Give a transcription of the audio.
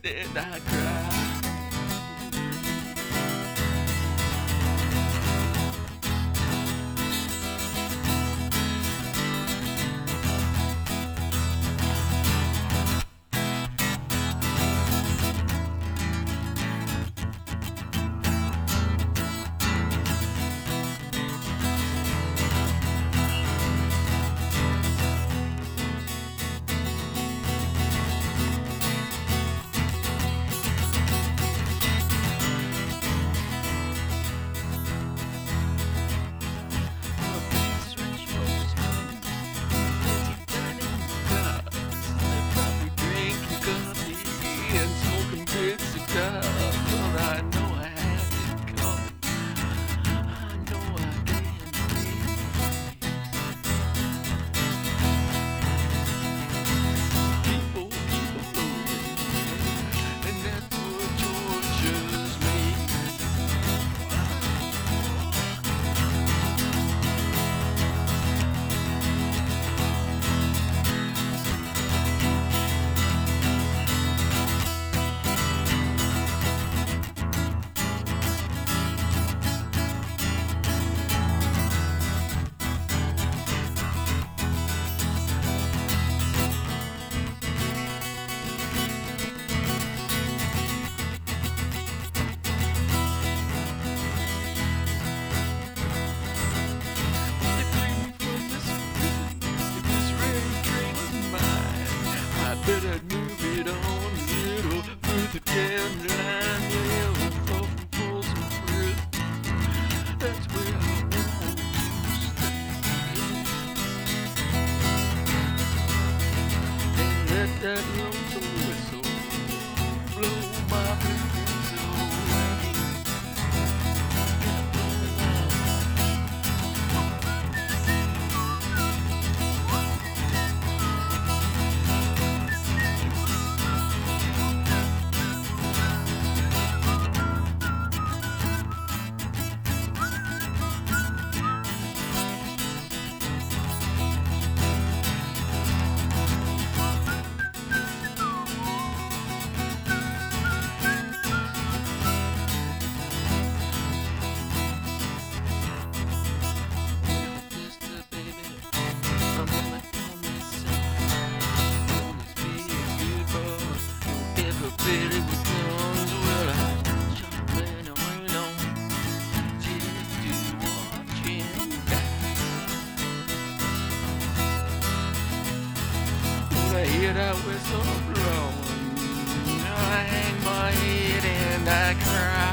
and I cry. Better move it on a little further down the line. Yeah, we'll go and pull some fruit. That's where I want to stay. And let that lonesome whistle blow my blues away. It was guns, well, I shot when I went on just to watch him die. When I hear that whistle blowing, I hang my head and I cry.